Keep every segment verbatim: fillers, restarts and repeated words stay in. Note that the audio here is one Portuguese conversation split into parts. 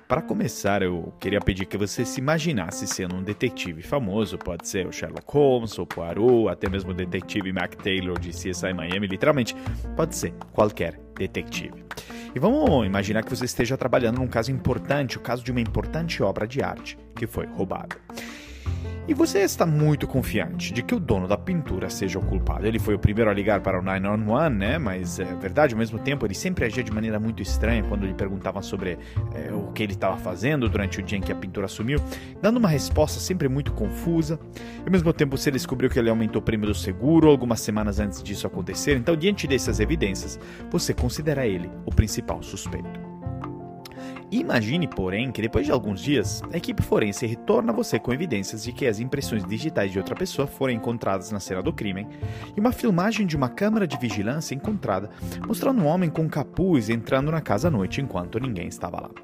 para começar, eu queria pedir que você se imaginasse sendo um detetive famoso, pode ser o Sherlock Holmes, o Poirot, até mesmo o detetive Mac Taylor de C S I Miami, literalmente, pode ser qualquer detetive. E vamos imaginar que você esteja trabalhando num caso importante, o caso de uma importante obra de arte que foi roubada. E você está muito confiante de que o dono da pintura seja o culpado. Ele foi o primeiro a ligar para o nove um um, né? Mas é verdade, ao mesmo tempo, ele sempre agia de maneira muito estranha quando lhe perguntavam sobre é, o que ele estava fazendo durante o dia em que a pintura sumiu, dando uma resposta sempre muito confusa. E ao mesmo tempo, você descobriu que ele aumentou o prêmio do seguro algumas semanas antes disso acontecer. Então, diante dessas evidências, você considera ele o principal suspeito. Imagine, porém, que depois de alguns dias, a equipe forense retorna a você com evidências de que as impressões digitais de outra pessoa foram encontradas na cena do crime e uma filmagem de uma câmera de vigilância encontrada mostrando um homem com capuz entrando na casa à noite enquanto ninguém estava lá.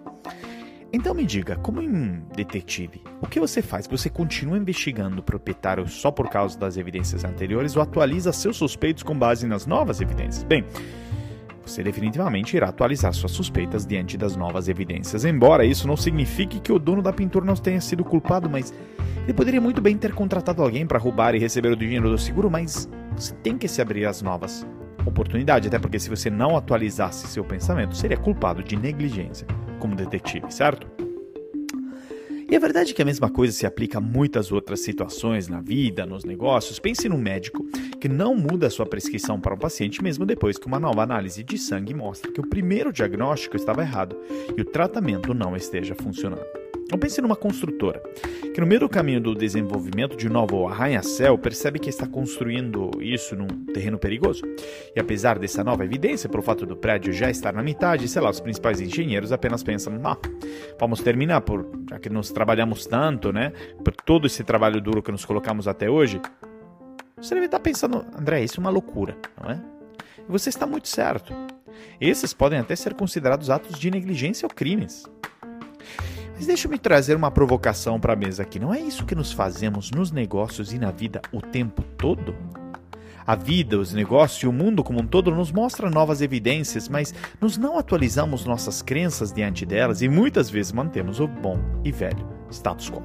Então me diga, como um detetive, o que você faz? Você continua investigando o proprietário só por causa das evidências anteriores ou atualiza seus suspeitos com base nas novas evidências? Bem, você definitivamente irá atualizar suas suspeitas diante das novas evidências, embora isso não signifique que o dono da pintura não tenha sido culpado, mas ele poderia muito bem ter contratado alguém para roubar e receber o dinheiro do seguro, mas você tem que se abrir às novas oportunidades, até porque se você não atualizasse seu pensamento, seria culpado de negligência como detetive, certo? E a verdade é que a mesma coisa se aplica a muitas outras situações na vida, nos negócios. Pense num médico que não muda a sua prescrição para um paciente mesmo depois que uma nova análise de sangue mostra que o primeiro diagnóstico estava errado e o tratamento não esteja funcionando. Ou pense numa construtora, que no meio do caminho do desenvolvimento de um novo arranha-céu percebe que está construindo isso num terreno perigoso. E apesar dessa nova evidência, pelo fato do prédio já estar na metade, sei lá, os principais engenheiros apenas pensam, ah, vamos terminar, por, já que nós trabalhamos tanto, né, por todo esse trabalho duro que nos colocamos até hoje. Você deve estar pensando, André, isso é uma loucura, não é? E você está muito certo. Esses podem até ser considerados atos de negligência ou crimes. Mas deixa-me trazer uma provocação para a mesa aqui. Não é isso que nos fazemos nos negócios e na vida o tempo todo? A vida, os negócios e o mundo como um todo nos mostram novas evidências, mas nós não atualizamos nossas crenças diante delas e muitas vezes mantemos o bom e velho status quo.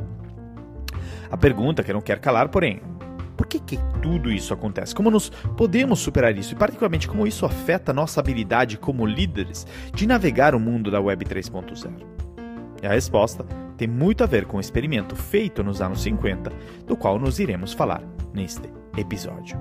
A pergunta que não quer calar, porém, por que, que tudo isso acontece? Como nós podemos superar isso? E particularmente como isso afeta a nossa habilidade como líderes de navegar o mundo da Web três ponto zero? E a resposta tem muito a ver com o experimento feito nos anos cinquenta, do qual nós iremos falar neste episódio.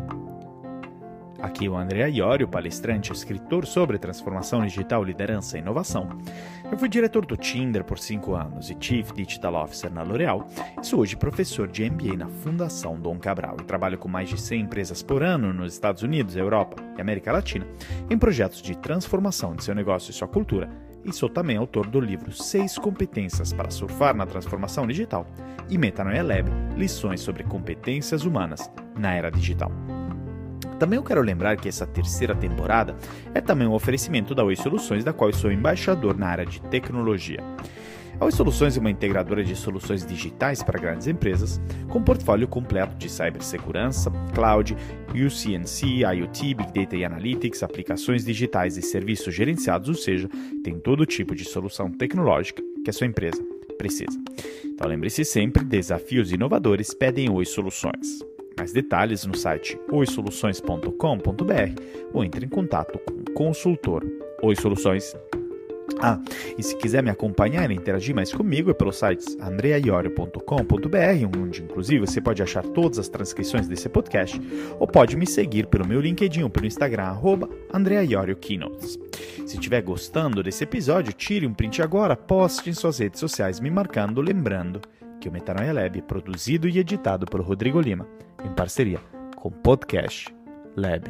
Aqui o André Iorio, palestrante e escritor sobre transformação digital, liderança e inovação. Eu fui diretor do Tinder por cinco anos e Chief Digital Officer na L'Oréal e sou hoje professor de M B A na Fundação Dom Cabral e trabalho com mais de cem empresas por ano nos Estados Unidos, Europa e América Latina em projetos de transformação de seu negócio e sua cultura. E sou também autor do livro Seis Competências para Surfar na Transformação Digital e Metanoia Lab, lições sobre competências humanas na era digital. Também eu quero lembrar que essa terceira temporada é também um oferecimento da Oi Soluções, da qual eu sou embaixador na área de tecnologia. A Oi Soluções é uma integradora de soluções digitais para grandes empresas, com portfólio completo de cibersegurança, cloud, U C N C, IoT, Big Data e Analytics, aplicações digitais e serviços gerenciados, ou seja, tem todo tipo de solução tecnológica que a sua empresa precisa. Então lembre-se sempre, desafios inovadores pedem Oi Soluções. Mais detalhes no site oi soluções ponto com ponto b r ou entre em contato com o consultor Oi Soluções. Ah, e se quiser me acompanhar e interagir mais comigo é pelo site andrea iorio ponto com ponto b r, onde inclusive você pode achar todas as transcrições desse podcast, ou pode me seguir pelo meu LinkedIn ou pelo Instagram, arroba andrea iorio keynotes. Se estiver gostando desse episódio, tire um print agora, poste em suas redes sociais me marcando, lembrando que o Metanoia Lab é produzido e editado por Rodrigo Lima, em parceria com o Podcast Lab.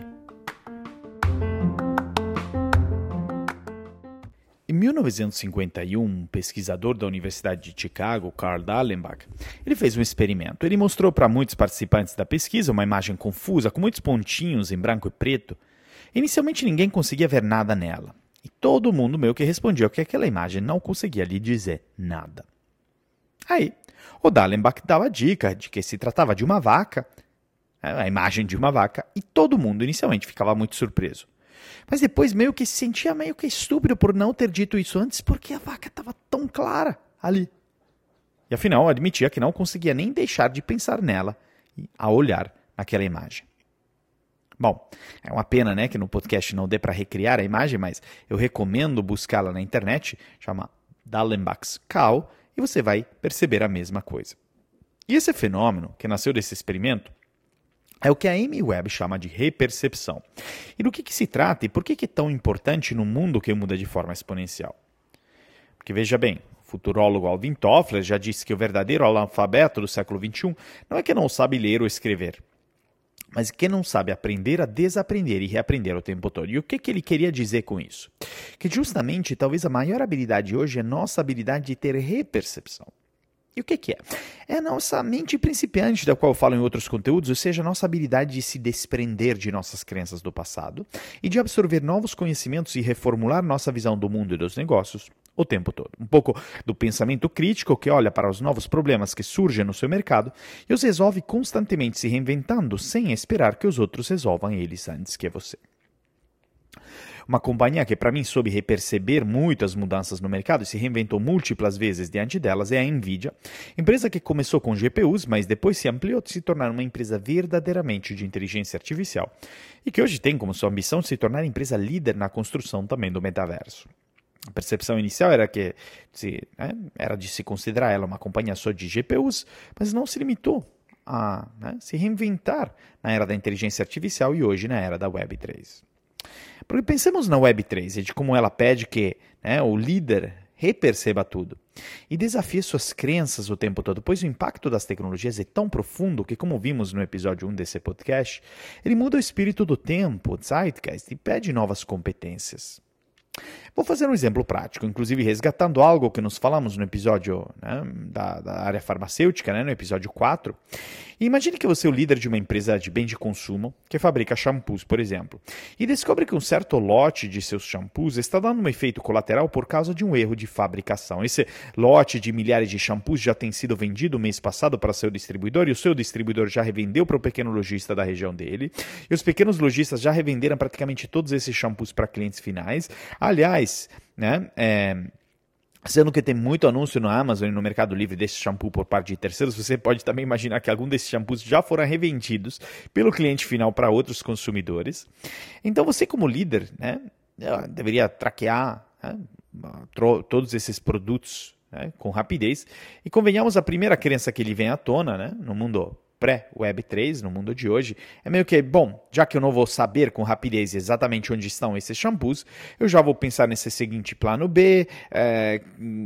Em mil novecentos e cinquenta e um, um pesquisador da Universidade de Chicago, Carl Dallenbach, ele fez um experimento. Ele mostrou para muitos participantes da pesquisa uma imagem confusa, com muitos pontinhos em branco e preto. Inicialmente ninguém conseguia ver nada nela. E todo mundo meio que respondia que aquela imagem não conseguia lhe dizer nada. Aí, o Dallenbach dava a dica de que se tratava de uma vaca, a imagem de uma vaca, e todo mundo inicialmente ficava muito surpreso. Mas depois meio que se sentia meio que estúpido por não ter dito isso antes, porque a vaca estava tão clara ali. E afinal admitia que não conseguia nem deixar de pensar nela a olhar naquela imagem. Bom, é uma pena, né, que no podcast não dê para recriar a imagem, mas eu recomendo buscá-la na internet, chama Dallenbach's Cow, e você vai perceber a mesma coisa. E esse fenômeno, que nasceu desse experimento, é o que a Amy Webb chama de repercepção. E do que, que se trata e por que, que é tão importante no mundo que muda de forma exponencial? Porque veja bem, o futurólogo Alvin Toffler já disse que o verdadeiro analfabeto do século vinte e um não é que não sabe ler ou escrever, mas que não sabe aprender a desaprender e reaprender o tempo todo. E o que, que ele queria dizer com isso? Que justamente, talvez a maior habilidade hoje é nossa habilidade de ter repercepção. E o que, que é? É a nossa mente principiante, da qual eu falo em outros conteúdos, ou seja, a nossa habilidade de se desprender de nossas crenças do passado e de absorver novos conhecimentos e reformular nossa visão do mundo e dos negócios o tempo todo. Um pouco do pensamento crítico que olha para os novos problemas que surgem no seu mercado e os resolve constantemente se reinventando sem esperar que os outros resolvam eles antes que você. Uma companhia que para mim soube reperceber muito as mudanças no mercado e se reinventou múltiplas vezes diante delas é a Nvidia, empresa que começou com G P Us, mas depois se ampliou de se tornar uma empresa verdadeiramente de inteligência artificial e que hoje tem como sua ambição se tornar a empresa líder na construção também do metaverso. A percepção inicial era que se, né, era de se considerar ela uma companhia só de G P Us, mas não se limitou a né, se reinventar na era da inteligência artificial e hoje na era da Web três. Porque pensemos na Web três e de como ela pede que né, o líder reperceba tudo e desafie suas crenças o tempo todo, pois o impacto das tecnologias é tão profundo que, como vimos no episódio um desse podcast, ele muda o espírito do tempo, zeitgeist, e pede novas competências. Vou fazer um exemplo prático, inclusive resgatando algo que nos falamos no episódio né, da, da área farmacêutica, né, no episódio quatro. E imagine que você é o líder de uma empresa de bem de consumo que fabrica shampoos, por exemplo, e descobre que um certo lote de seus shampoos está dando um efeito colateral por causa de um erro de fabricação. Esse lote de milhares de shampoos já tem sido vendido mês passado para seu distribuidor e o seu distribuidor já revendeu para o pequeno lojista da região dele e os pequenos lojistas já revenderam praticamente todos esses shampoos para clientes finais. Aliás, né, é... sendo que tem muito anúncio no Amazon e no Mercado Livre desse shampoo por parte de terceiros, você pode também imaginar que algum desses shampoos já foram revendidos pelo cliente final para outros consumidores. Então você como líder né, deveria traquear né, todos esses produtos né, com rapidez. E convenhamos, a primeira crença que ele vem à tona né, no mundo pré-Web três, no mundo de hoje, é meio que, bom, já que eu não vou saber com rapidez exatamente onde estão esses shampoos, eu já vou pensar nesse seguinte plano B, é,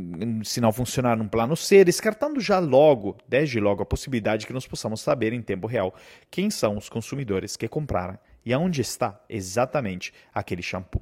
se não funcionar num plano C, descartando já logo, desde logo, a possibilidade que nós possamos saber em tempo real quem são os consumidores que compraram e aonde está exatamente aquele shampoo.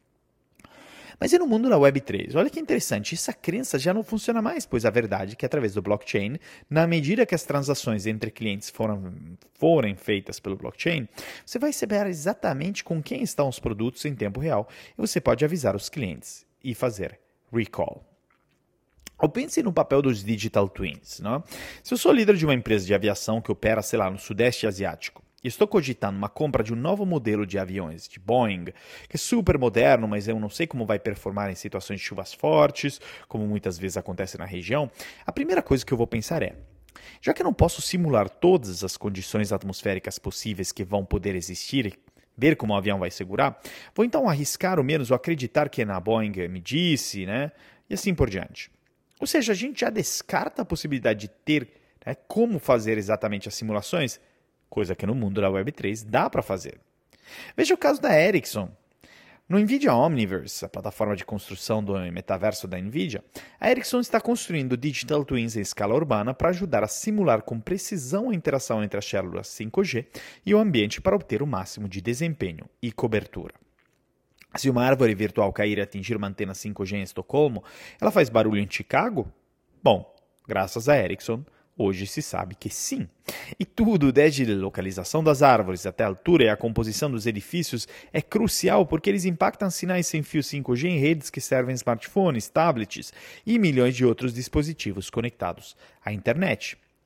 Mas e no mundo da Web três? Olha que interessante, essa crença já não funciona mais, pois a verdade é que através do blockchain, na medida que as transações entre clientes foram, forem feitas pelo blockchain, você vai saber exatamente com quem estão os produtos em tempo real e você pode avisar os clientes e fazer recall. Ou pense no papel dos Digital Twins. Não? Se eu sou líder de uma empresa de aviação que opera, sei lá, no Sudeste Asiático, e estou cogitando uma compra de um novo modelo de aviões, de Boeing, que é super moderno, mas eu não sei como vai performar em situações de chuvas fortes, como muitas vezes acontece na região, a primeira coisa que eu vou pensar é, já que eu não posso simular todas as condições atmosféricas possíveis que vão poder existir e ver como o avião vai segurar, vou então arriscar ou menos ou acreditar que na Boeing me disse, né? E assim por diante. Ou seja, a gente já descarta a possibilidade de ter né, como fazer exatamente as simulações, coisa que no mundo da Web três dá para fazer. Veja o caso da Ericsson. No NVIDIA Omniverse, a plataforma de construção do metaverso da NVIDIA, a Ericsson está construindo Digital Twins em escala urbana para ajudar a simular com precisão a interação entre as células cinco G e o ambiente para obter o máximo de desempenho e cobertura. Se uma árvore virtual cair e atingir uma antena cinco G em Estocolmo, ela faz barulho em Chicago? Bom, graças a Ericsson, hoje se sabe que sim. E tudo, desde a localização das árvores até a altura e a composição dos edifícios, é crucial porque eles impactam sinais sem fio cinco G em redes que servem smartphones, tablets e milhões de outros dispositivos conectados à internet.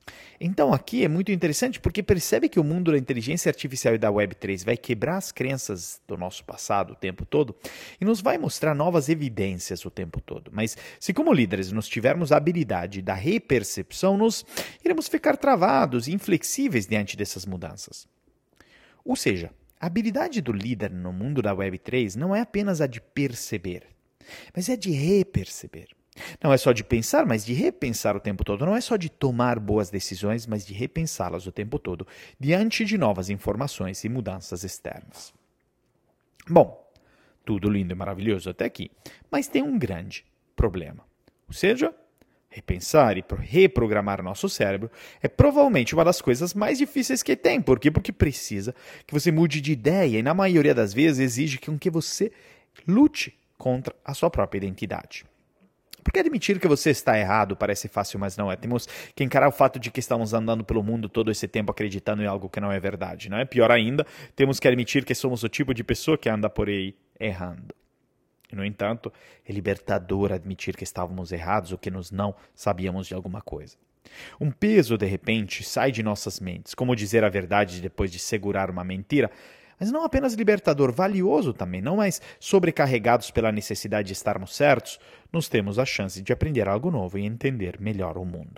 Então aqui é muito interessante porque percebe que o mundo da inteligência artificial e da web três vai quebrar as crenças do nosso passado o tempo todo e nos vai mostrar novas evidências o tempo todo. Mas se como líderes nós tivermos a habilidade da repercepção, nós iremos ficar travados e inflexíveis diante dessas mudanças. Ou seja, a habilidade do líder no mundo da web três não é apenas a de perceber, mas é de reperceber. Não é só de pensar, mas de repensar o tempo todo. Não é só de tomar boas decisões, mas de repensá-las o tempo todo, diante de novas informações e mudanças externas. Bom, tudo lindo e maravilhoso até aqui, mas tem um grande problema. Ou seja, repensar e reprogramar nosso cérebro é provavelmente uma das coisas mais difíceis que tem. Por quê? Porque precisa que você mude de ideia e, na maioria das vezes, exige que você lute contra a sua própria identidade. Porque admitir que você está errado parece fácil, mas não é. Temos que encarar o fato de que estamos andando pelo mundo todo esse tempo acreditando em algo que não é verdade, não é? Pior ainda, temos que admitir que somos o tipo de pessoa que anda por aí errando. E, no entanto, é libertador admitir que estávamos errados ou que nós não sabíamos de alguma coisa. Um peso, de repente, sai de nossas mentes. Como dizer a verdade depois de segurar uma mentira? Mas não apenas libertador, valioso também, não mais sobrecarregados pela necessidade de estarmos certos, nós temos a chance de aprender algo novo e entender melhor o mundo.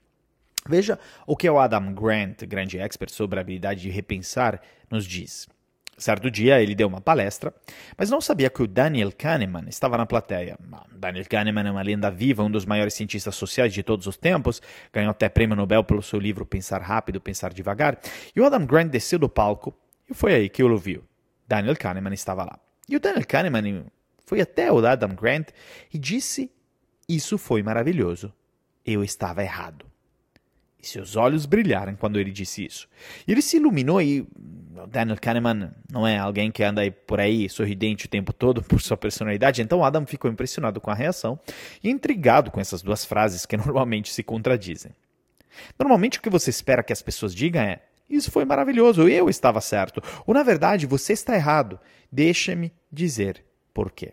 Veja o que o Adam Grant, grande expert sobre a habilidade de repensar, nos diz. Certo dia ele deu uma palestra, mas não sabia que o Daniel Kahneman estava na plateia. Daniel Kahneman é uma lenda viva, um dos maiores cientistas sociais de todos os tempos, ganhou até prêmio Nobel pelo seu livro Pensar Rápido, Pensar Devagar, e o Adam Grant desceu do palco. E foi aí que ele ouviu. Daniel Kahneman estava lá. E o Daniel Kahneman foi até o Adam Grant e disse: "Isso foi maravilhoso. Eu estava errado." E seus olhos brilharam quando ele disse isso. E ele se iluminou e o Daniel Kahneman não é alguém que anda aí por aí sorridente o tempo todo por sua personalidade. Então Adam ficou impressionado com a reação e intrigado com essas duas frases que normalmente se contradizem. Normalmente o que você espera que as pessoas digam é: "Isso foi maravilhoso, eu estava certo." Ou, na verdade, você está errado. Deixa-me dizer por quê.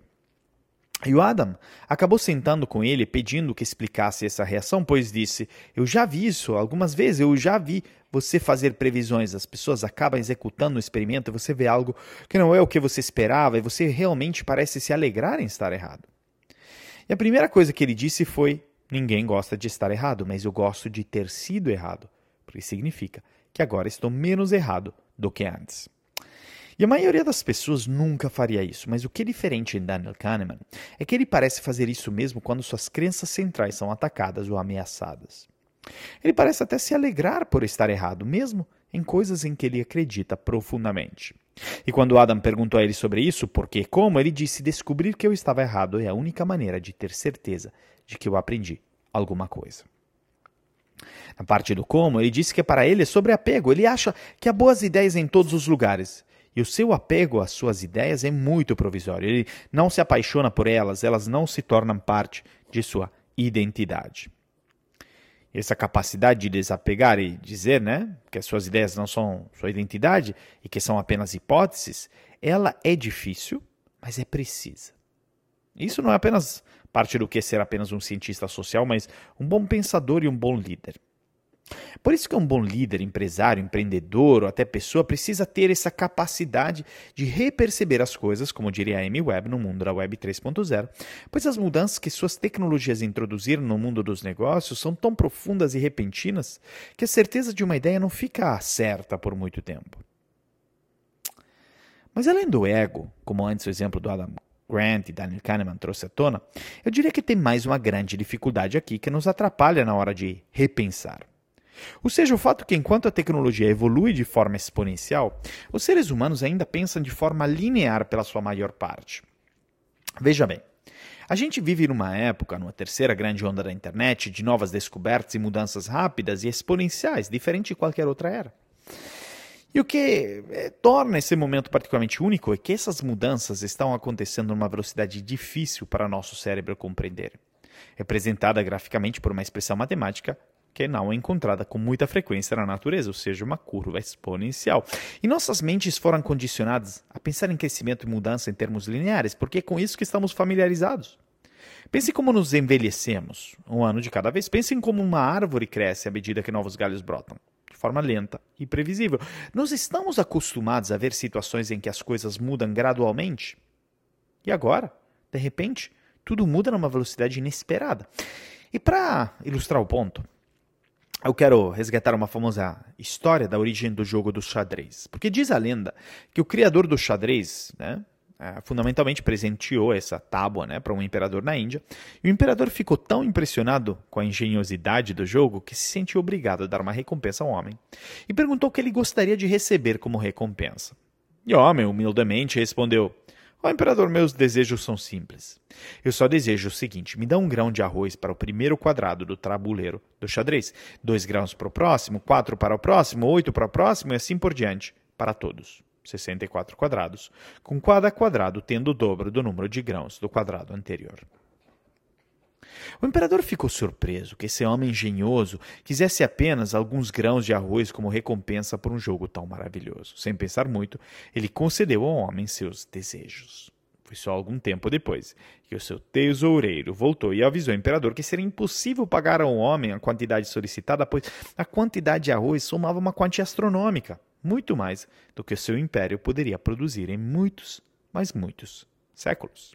E o Adam acabou sentando com ele, pedindo que explicasse essa reação, pois disse: "Eu já vi isso algumas vezes, eu já vi você fazer previsões. As pessoas acabam executando o experimento e você vê algo que não é o que você esperava e você realmente parece se alegrar em estar errado." E a primeira coisa que ele disse foi: "Ninguém gosta de estar errado, mas eu gosto de ter sido errado, porque significa que agora estou menos errado do que antes." E a maioria das pessoas nunca faria isso, mas o que é diferente em Daniel Kahneman é que ele parece fazer isso mesmo quando suas crenças centrais são atacadas ou ameaçadas. Ele parece até se alegrar por estar errado, mesmo em coisas em que ele acredita profundamente. E quando Adam perguntou a ele sobre isso, por que e como, ele disse: "Descobrir que eu estava errado é a única maneira de ter certeza de que eu aprendi alguma coisa." Na parte do como, ele disse que para ele é sobre apego. Ele acha que há boas ideias em todos os lugares. E o seu apego às suas ideias é muito provisório. Ele não se apaixona por elas, elas não se tornam parte de sua identidade. Essa capacidade de desapegar e dizer, né, que as suas ideias não são sua identidade e que são apenas hipóteses, ela é difícil, mas é precisa. Isso não é apenas parte do que é ser apenas um cientista social, mas um bom pensador e um bom líder. Por isso que um bom líder, empresário, empreendedor ou até pessoa precisa ter essa capacidade de reperceber as coisas, como diria a Amy Webb no mundo da Web três ponto zero, pois as mudanças que suas tecnologias introduziram no mundo dos negócios são tão profundas e repentinas que a certeza de uma ideia não fica certa por muito tempo. Mas além do ego, como antes o exemplo do Adam Grant e Daniel Kahneman trouxe à tona, eu diria que tem mais uma grande dificuldade aqui que nos atrapalha na hora de repensar. Ou seja, o fato que enquanto a tecnologia evolui de forma exponencial, os seres humanos ainda pensam de forma linear pela sua maior parte. Veja bem, a gente vive numa época, numa terceira grande onda da internet, de novas descobertas e mudanças rápidas e exponenciais, diferente de qualquer outra era. E o que é, torna esse momento particularmente único é que essas mudanças estão acontecendo numa velocidade difícil para nosso cérebro compreender, representada graficamente por uma expressão matemática que não é encontrada com muita frequência na natureza, ou seja, uma curva exponencial. E nossas mentes foram condicionadas a pensar em crescimento e mudança em termos lineares, porque é com isso que estamos familiarizados. Pense como nos envelhecemos, um ano de cada vez. Pense em como uma árvore cresce à medida que novos galhos brotam, de forma lenta e previsível. Nós estamos acostumados a ver situações em que as coisas mudam gradualmente. E agora, de repente, tudo muda numa velocidade inesperada. E para ilustrar o ponto, eu quero resgatar uma famosa história da origem do jogo do xadrez. Porque diz a lenda que o criador do xadrez, né, é, fundamentalmente presenteou essa tábua, né, para um imperador na Índia. E o imperador ficou tão impressionado com a engenhosidade do jogo que se sentiu obrigado a dar uma recompensa ao homem. E perguntou o que ele gostaria de receber como recompensa. E o homem, humildemente, respondeu: Ó imperador, meus desejos são simples. Eu só desejo o seguinte: me dá um grão de arroz para o primeiro quadrado do tabuleiro do xadrez, dois grãos para o próximo, quatro para o próximo, oito para o próximo e assim por diante, para todos. sessenta e quatro quadrados, com cada quadrado tendo o dobro do número de grãos do quadrado anterior. O imperador ficou surpreso que esse homem engenhoso quisesse apenas alguns grãos de arroz como recompensa por um jogo tão maravilhoso. Sem pensar muito, ele concedeu ao homem seus desejos. Foi só algum tempo depois que o seu tesoureiro voltou e avisou o imperador que seria impossível pagar ao homem a quantidade solicitada, pois a quantidade de arroz somava uma quantia astronômica, muito mais do que o seu império poderia produzir em muitos, mas muitos séculos.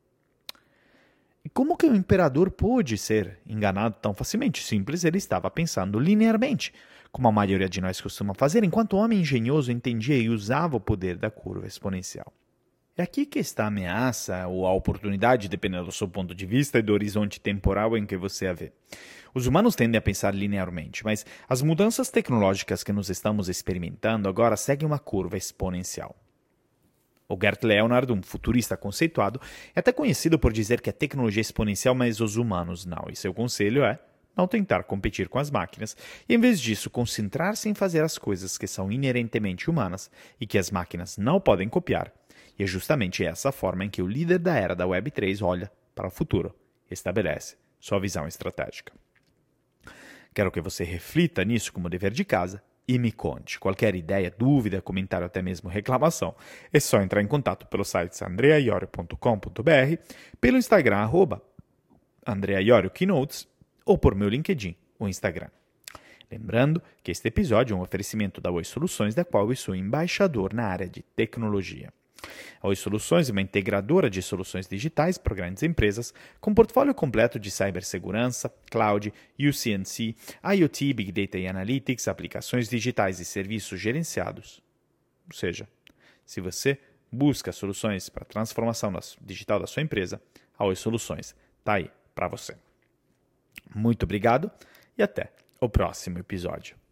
E como que o imperador pôde ser enganado tão facilmente? Simples, ele estava pensando linearmente, como a maioria de nós costuma fazer, enquanto o homem engenhoso entendia e usava o poder da curva exponencial. É aqui que está a ameaça ou a oportunidade, dependendo do seu ponto de vista e do horizonte temporal em que você a vê. Os humanos tendem a pensar linearmente, mas as mudanças tecnológicas que nós estamos experimentando agora seguem uma curva exponencial. O Gert Leonhard, um futurista conceituado, é até conhecido por dizer que a tecnologia é exponencial, mas os humanos não. E seu conselho é não tentar competir com as máquinas e, em vez disso, concentrar-se em fazer as coisas que são inerentemente humanas e que as máquinas não podem copiar. E é justamente essa forma em que o líder da era da Web três olha para o futuro e estabelece sua visão estratégica. Quero que você reflita nisso como dever de casa e me conte. Qualquer ideia, dúvida, comentário, até mesmo reclamação, é só entrar em contato pelo site andrea iorio ponto com ponto br, pelo Instagram, arroba andrea iorio keynotes, ou por meu LinkedIn, o Instagram. Lembrando que este episódio é um oferecimento da Oi Soluções, da qual eu sou embaixador na área de tecnologia. A Oi Soluções é uma integradora de soluções digitais para grandes empresas, com portfólio completo de cibersegurança, cloud, U C N C, IoT, Big Data e Analytics, aplicações digitais e serviços gerenciados. Ou seja, se você busca soluções para a transformação digital da sua empresa, a Oi Soluções está aí para você. Muito obrigado e até o próximo episódio.